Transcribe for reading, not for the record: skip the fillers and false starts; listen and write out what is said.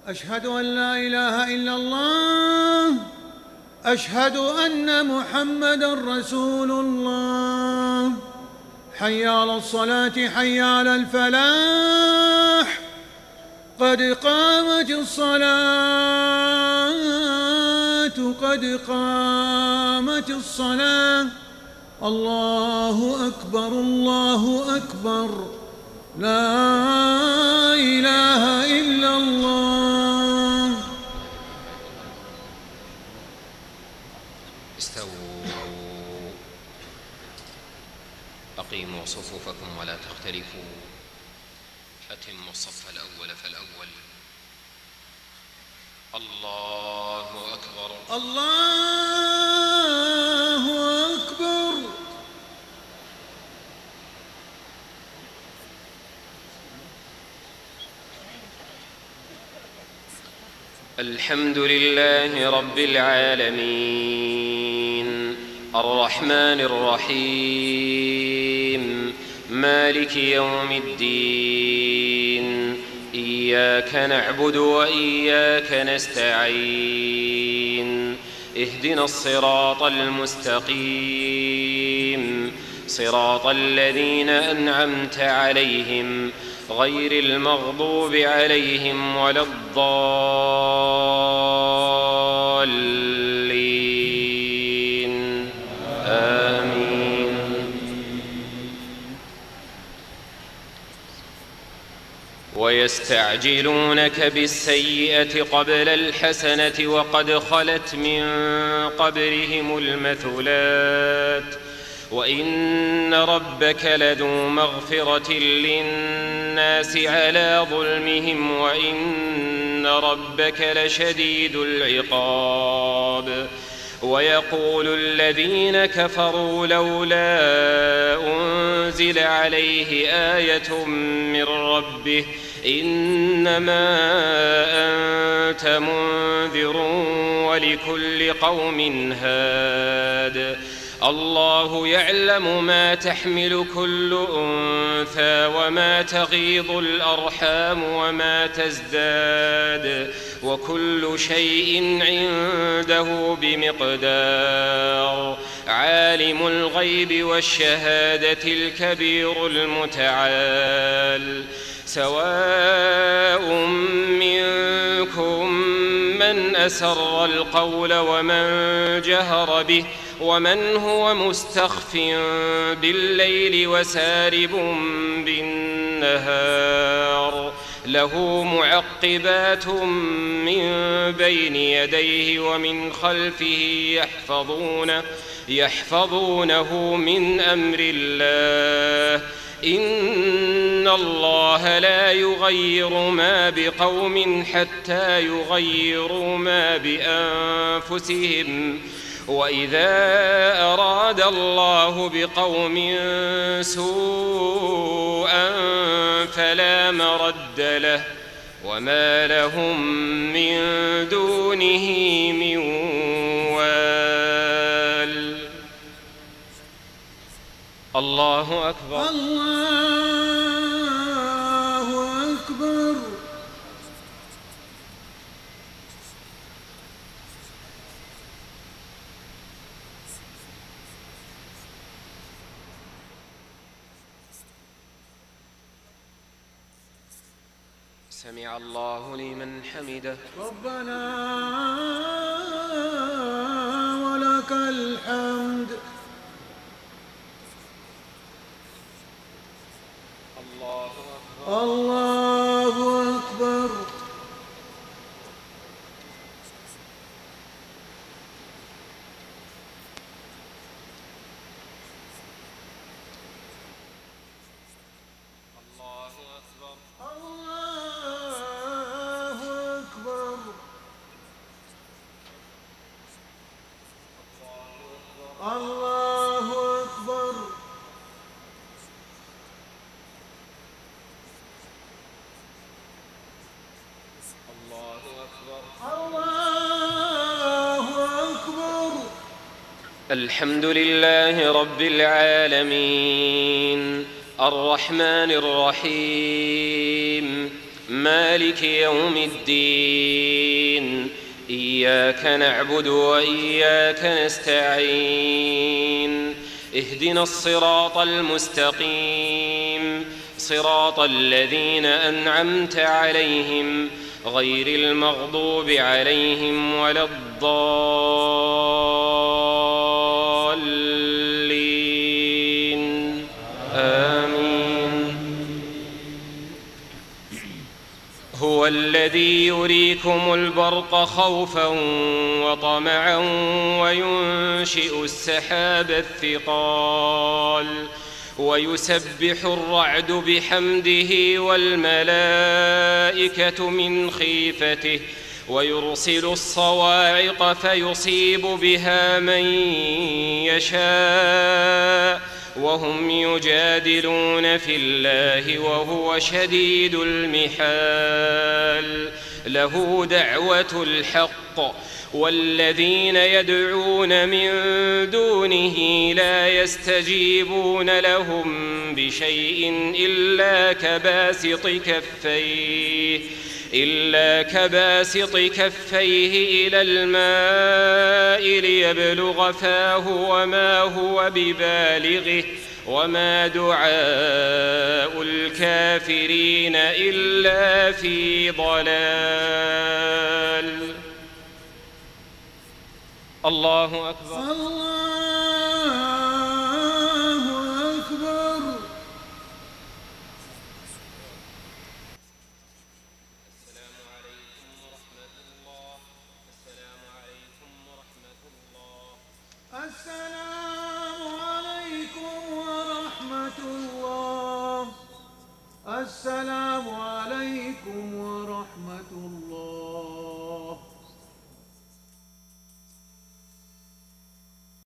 أشهد أن لا إله إلا الله. أشهد أن محمدًا رسول الله. حي على الصلاة، حي على الفلاح، قد قامت الصلاة، قد قامت الصلاة. الله أكبر، الله أكبر، لا إله إلا الله. استووا، أقيموا صفوفكم ولا تختلفوا، أتموا الصف الأول فالأول. الله أكبر، الله أكبر. الحمد لله رب العالمين، الرحمن الرحيم، مالك يوم الدين. إياك نعبد وإياك نستعين. اهدنا الصراط المستقيم، صراط الذين أنعمت عليهم غير المغضوب عليهم ولا الضالين. آمين. ويستعجلونك بالسيئة قبل الحسنة وقد خلت من قبلهم المثلات، وإن ربك لذو مغفرة للناس على ظلمهم، وإن ربك لشديد العقاب. ويقول الذين كفروا لولا أنزل عليه آية من ربه، إنما أنت منذر ولكل قوم هاد. الله يعلم ما تحمل كل أنثى وما تغيض الأرحام وما تزداد، وكل شيء عنده بمقدار. عالم الغيب والشهادة الكبير المتعال. سواء منكم من أسر القول ومن جهر به، ومن هو مستخف بالليل وسارب بالنهار. له معقبات من بين يديه ومن خلفه يحفظونه من أمر الله. إن الله لا يغير ما بقوم حتى يغيروا ما بأنفسهم. وإذا أراد الله بقوم سوءا فلا مرد له، وما لهم من دونه من وال. الله أكبر، الله أكبر. سمع الله لمن حمده. ربنا ولك الحمد. الله أكبر، الله أكبر. الله أكبر. الله أكبر. الحمد لله رب العالمين، الرحمن الرحيم، مالك يوم الدين. إياك نعبد وإياك نستعين. اهدنا الصراط المستقيم، صراط الذين أنعمت عليهم غير المغضوب عليهم ولا الضالين. آمين. هو الذي يريكم البرق خوفا وطمعا وينشئ السحاب الثقال ويسبح الرعد بحمده والملائكة من خيفته ويرسل الصواعق فيصيب بها من يشاء وهم يجادلون في الله وهو شديد المحال. له دعوة الحق والذين يدعون من دونه لا يستجيبون لهم بشيء إلا كباسط كفيه إلى الماء ليبلغ فاه وما هو ببالغه وما دعاء الكافرين إلا في ضلال. الله أكبر. الله أكبر. السلام عليكم ورحمة الله. السلام عليكم ورحمة الله. السلام عليكم ورحمة الله. السلام عليكم ورحمة الله.